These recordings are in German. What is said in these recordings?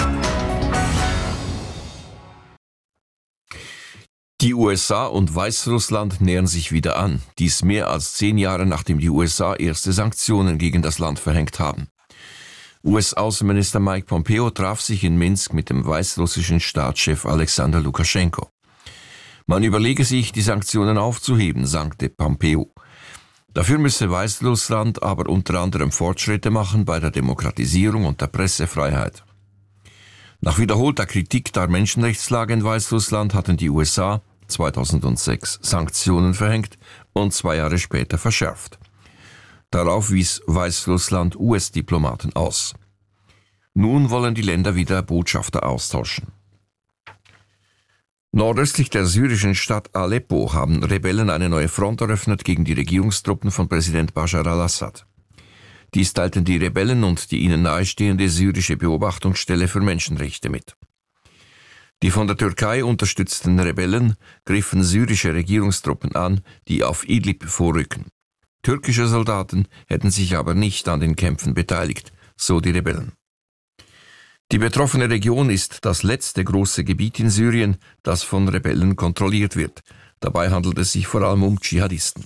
Die USA und Weißrussland nähern sich wieder an, dies mehr als 10 Jahre nachdem die USA erste Sanktionen gegen das Land verhängt haben. US-Außenminister Mike Pompeo traf sich in Minsk mit dem weißrussischen Staatschef Alexander Lukaschenko. Man überlege sich, die Sanktionen aufzuheben, sagte Pompeo. Dafür müsse Weißrussland aber unter anderem Fortschritte machen bei der Demokratisierung und der Pressefreiheit. Nach wiederholter Kritik der Menschenrechtslage in Weißrussland hatten die USA 2006 Sanktionen verhängt und 2 Jahre später verschärft. Darauf wies Weißrussland US-Diplomaten aus. Nun wollen die Länder wieder Botschafter austauschen. Nordöstlich der syrischen Stadt Aleppo haben Rebellen eine neue Front eröffnet gegen die Regierungstruppen von Präsident Bashar al-Assad. Dies teilten die Rebellen und die ihnen nahestehende syrische Beobachtungsstelle für Menschenrechte mit. Die von der Türkei unterstützten Rebellen griffen syrische Regierungstruppen an, die auf Idlib vorrücken. Türkische Soldaten hätten sich aber nicht an den Kämpfen beteiligt, so die Rebellen. Die betroffene Region ist das letzte große Gebiet in Syrien, das von Rebellen kontrolliert wird. Dabei handelt es sich vor allem um Dschihadisten.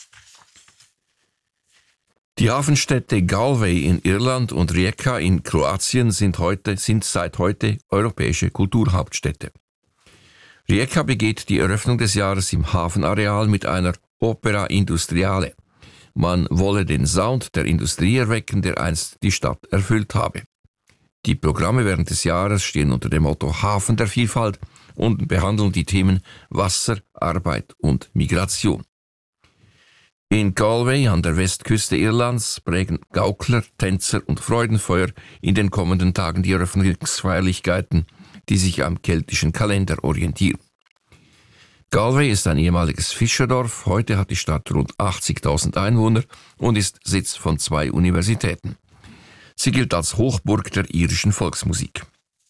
Die Hafenstädte Galway in Irland und Rijeka in Kroatien sind seit heute europäische Kulturhauptstädte. Rijeka begeht die Eröffnung des Jahres im Hafenareal mit einer Opera Industriale. Man wolle den Sound der Industrie erwecken, der einst die Stadt erfüllt habe. Die Programme während des Jahres stehen unter dem Motto Hafen der Vielfalt und behandeln die Themen Wasser, Arbeit und Migration. In Galway an der Westküste Irlands prägen Gaukler, Tänzer und Freudenfeuer in den kommenden Tagen die Eröffnungsfeierlichkeiten, die sich am keltischen Kalender orientieren. Galway ist ein ehemaliges Fischerdorf, heute hat die Stadt rund 80.000 Einwohner und ist Sitz von 2 Universitäten. Sie gilt als Hochburg der irischen Volksmusik.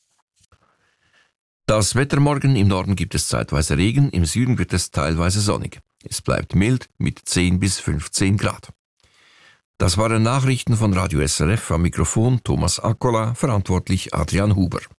Das Wetter morgen: im Norden gibt es zeitweise Regen, im Süden wird es teilweise sonnig. Es bleibt mild mit 10 bis 15 Grad. Das waren Nachrichten von Radio SRF, am Mikrofon Thomas Akkola, verantwortlich Adrian Huber.